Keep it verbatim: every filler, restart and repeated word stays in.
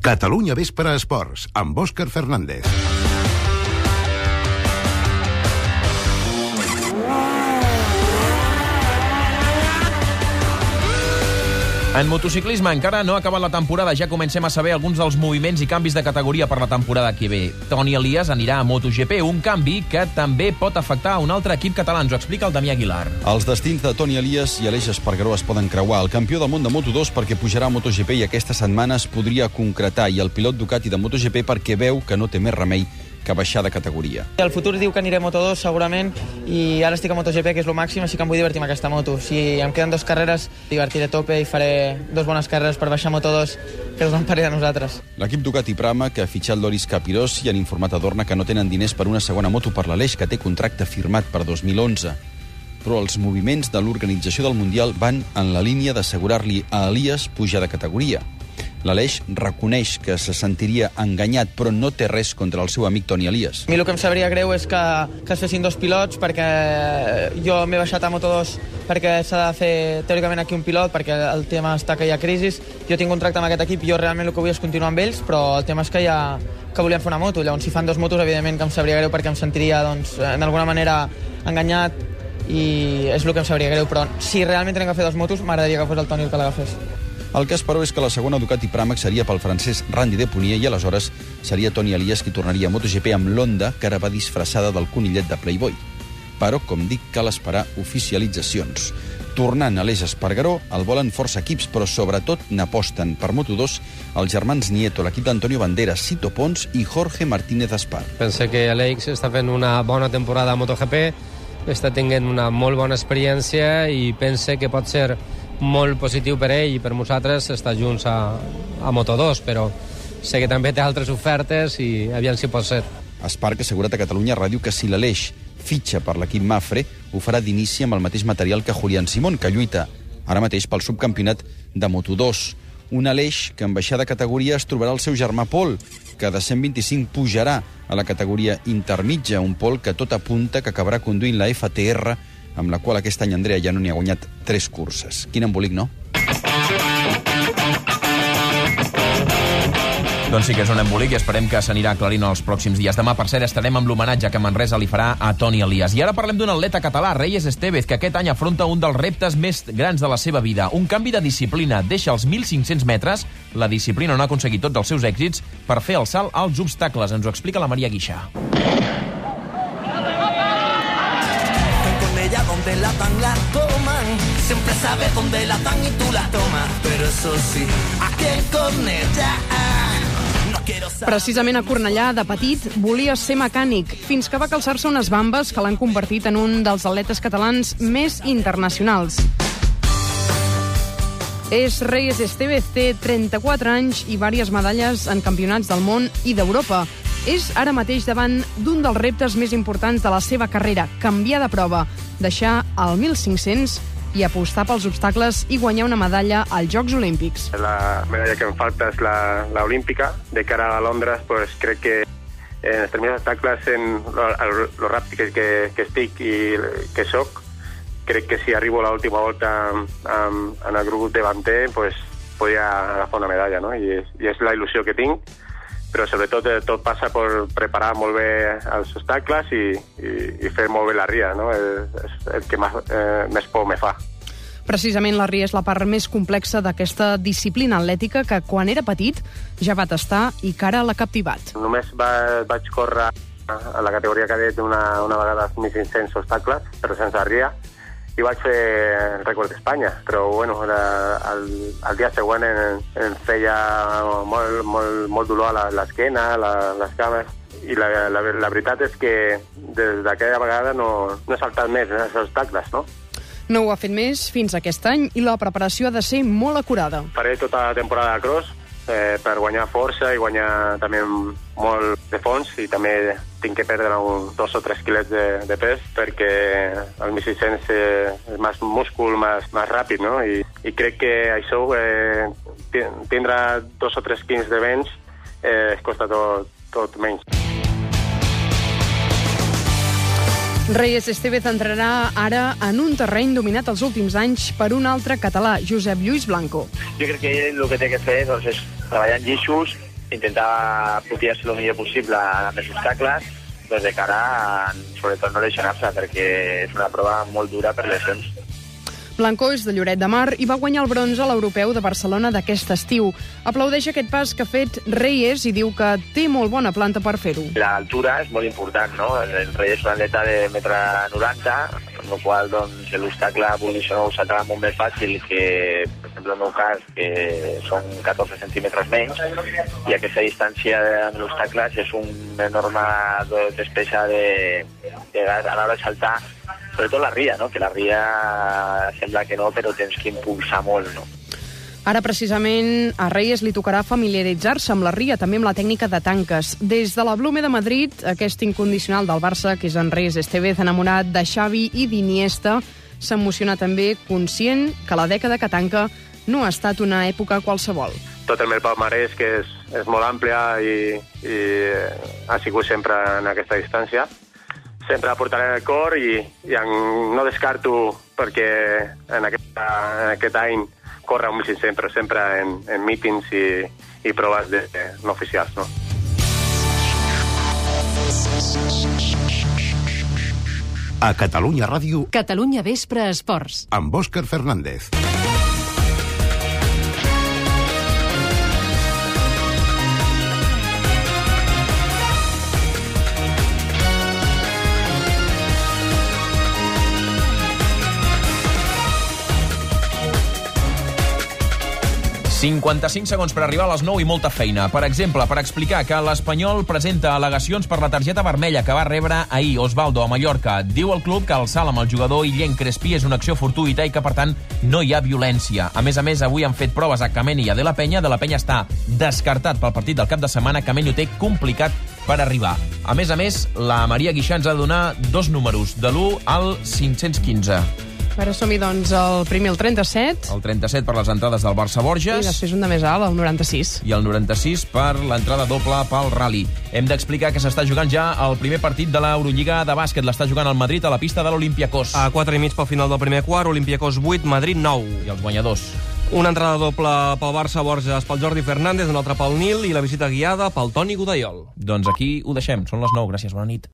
Catalunya Vespre Esports, amb Òscar Fernández. En motociclisme encara no ha acabat la temporada, ja comencem a saber alguns dels moviments i canvis de categoria per la temporada que ve. Toni Elias anirà a MotoGP, un canvi que també pot afectar a un altre equip català, ens ho explica el Damià Aguilar. Els destins de Toni Elias i Aleix Espargaró es poden creuar. El campió del món de Moto dos perquè pujarà a MotoGP i aquesta setmana es podria concretar, i el pilot Ducati de MotoGP perquè veu que no té més remei que baixar de categoria. El futur diu que aniré a Moto dos segurament, i ara estic a MotoGP, que és el màxim, així que em vull divertir amb aquesta moto. Si em queden dues carreres, divertiré a tope i faré dues bones carreres per baixar a Moto dos, que és un parell de nosaltres. L'equip Ducati Prama, que ha fitxat Loris Capirós, i han informat a Dorna que no tenen diners per una segona moto per l'Aleix, que té contracte firmat per dos mil onze. Però els moviments de l'organització del Mundial van en la línia d'assegurar-li a Elias pujar de categoria. L'Aleix reconeix que se sentiria enganyat, però no té res contra el seu amic Toni Elias. A mi el que em sabria greu és que, que es fessin dos pilots, perquè jo m'he baixat a Moto dos perquè s'ha de fer teòricament aquí un pilot, perquè el tema està que hi ha crisi. Jo tinc un contracte amb aquest equip i jo realment el que vull és continuar amb ells, però el tema és que, ha, que volien fer una moto. Llavors, si fan dos motos, evidentment que em sabria greu perquè em sentiria, doncs, d'alguna manera enganyat, i és el que em sabria greu. Però si realment tenen que fer dos motos, m'agradaria que fos el Toni el que l'agafés. El cas, però, és que la segona Ducati Pramac seria pel francès Randy Depunier i aleshores seria Toni Elias qui tornaria a MotoGP amb l'Honda, que ara va disfressada del conillet de Playboy. Però, com dic, cal esperar oficialitzacions. Tornant a l'Aleix Espargaró, el volen força equips, però sobretot n'aposten per Moto dos els germans Nieto, l'equip d'Antonio Banderas, Sito Pons i Jorge Martínez Espar. Pense que Aleix està fent una bona temporada a MotoGP, està tenint una molt bona experiència i pense que pot ser molt positiu per ell i per nosaltres estar junts a, a Moto dos, però sé que també té altres ofertes i aviam si pot ser. Espar, que ha assegurat a Catalunya Ràdio que si l'Aleix fitxa per l'equip Mafre, ho farà d'inici amb el mateix material que Julián Simón, que lluita ara mateix pel subcampionat de Moto dos. Un Aleix que en baixar de categoria es trobarà el seu germà Pol, que de cent vint-i-cinc pujarà a la categoria intermitja, un Pol que tot apunta que acabarà conduint la F T R, amb la qual aquest any Andrea ja no n'hi ha guanyat tres curses. Quin embolic, no? Doncs sí que és un embolic i esperem que s'anirà aclarint els pròxims dies. Demà, per cert, estarem amb l'homenatge que Manresa li farà a Toni Elias. I ara parlem d'un atleta català, Reyes Estévez, que aquest any afronta un dels reptes més grans de la seva vida. Un canvi de disciplina. Deixa els mil cinc-cents metres, la disciplina on ha aconseguit tots els seus èxits, per fer el salt als obstacles. Ens ho explica la Maria Guixà. Donde la dan, la toman, siempre sabe dónde la dan y tú la tomas, pero eso sí, aquí en Cornellà no quiero saber... Precisament a Cornellà, de petit, volia ser mecànic, fins que va calçar-se unes bambes que l'han convertit en un dels atletes catalans més internacionals. És Reyes Estévez, té trenta-quatre anys i diverses medalles en campionats del món i d'Europa. És ara mateix davant d'un dels reptes més importants de la seva carrera, canviar de prova, deixar el mil cinc-cents i apostar pels obstacles i guanyar una medalla als Jocs Olímpics. La medalla que em falta és la, la olímpica. De cara a Londres, pues, crec que en els termes d'obstacles, en lo, lo ràpid que, que, que estic i que soc, crec que si arribo a l'última volta amb, en el grup davanter, pues, podria agafar una medalla, no? I és, i és la il·lusió que tinc, però sobretot tot passa per preparar molt bé els obstacles i, i, i fer molt bé la ria, no? És el que més, eh, més por me fa. Precisament la ria és la part més complexa d'aquesta disciplina atlètica que quan era petit ja va tastar i que ara l'ha captivat. Només va, vaig córrer a la categoria cadet una, una vegada mil cinc-cents obstacles, però sense ria, i vaig fer el rècord d'Espanya, però bueno, era, el, el dia següent em, em feia molt, molt, molt dolor a l'esquena, la, les cames, i la, la, la veritat és que des d'aquella vegada no, no he saltat més en els obstacles, no? No ho ha fet més fins aquest any i la preparació ha de ser molt acurada. Faré tota la temporada de cross eh, per guanyar força i guanyar també molt de fons, i també tinc que perdre un dos o tres quilos de, de pes perquè el mil sis-cents eh, és més múscul, més, més ràpid, no? I, i crec que això, eh, tindre dos o tres quilos de vents, eh, es costa tot, tot menys. Reyes Estévez entrarà ara en un terreny dominat els últims anys per un altre català, Josep Lluís Blanco. Jo crec que ell el que té que fer doncs, és treballar en guixos intentar putir-se el millor possible amb els obstacles, doncs de cara a, sobretot, no lesionar-se, perquè és una prova molt dura per lesions. Blanco és de Lloret de Mar i va guanyar el bronze a l'Europeu de Barcelona d'aquest estiu. Aplaudeix aquest pas que ha fet Reyes i diu que té molt bona planta per fer-ho. L'altura és molt important, no? El Reyes és un atleta de metre noranta, amb la qual doncs, l'obstacle no s'atrava molt més fàcil que, per exemple, en el meu cas, que són catorze centímetres menys, i aquesta distància amb l'obstacle és una enorme despesa de, de, a l'hora de saltar, sobretot la ria, no? Que la ria sembla que no, però tens que impulsar molt, no? Ara, precisament, a Reyes li tocarà familiaritzar-se amb la ria, també amb la tècnica de tanques. Des de la Blume de Madrid, aquest incondicional del Barça, que és en Reyes Estévez, enamorat de Xavi i d'Iniesta, s'emociona també conscient que la dècada que tanca no ha estat una època qualsevol. Tot el meu palmarès, que és, és molt àmplia i, i ha sigut sempre en aquesta distància, sempre la portaré en el cor i, i en, no descarto perquè en, aquesta, en aquest any corre un mil cinc-cents, però sempre en, en mítings i, i proves de, de, no oficials, no? A Catalunya Ràdio, Catalunya Vespre Esports, amb Òscar Fernández. cinquanta-cinc segons per arribar a les nou i molta feina. Per exemple, per explicar que l'Espanyol presenta al·legacions per la targeta vermella que va rebre ahir Osvaldo a Mallorca. Diu el club que el salt amb el jugador illenc Crespí és una acció fortuïta i que, per tant, no hi ha violència. A més a més, avui han fet proves a Kameni i a De La Penya. De La Penya està descartat pel partit del cap de setmana. Kameni ho té complicat per arribar. A més a més, la Maria Guixà ens ha de donar dos números, de l'u al cinc-cents quinze. A veure, som-hi, doncs, el primer, el trenta-set. El trenta-set per les entrades del Barça-Borges. I després un de més alt, el noranta-sis. I el noranta-sis per l'entrada doble pel Rally. Hem d'explicar que s'està jugant ja el primer partit de l'Eurolliga de bàsquet. L'està jugant el Madrid a la pista de l'Olympiacos. A quatre i mig pel final del primer quart, Olympiacos vuit, Madrid nou. I els guanyadors. Una entrada doble pel Barça-Borges pel Jordi Fernández, una altra pel Nil i la visita guiada pel Toni Godaiol. Doncs aquí ho deixem. Són les nou. Gràcies, bona nit.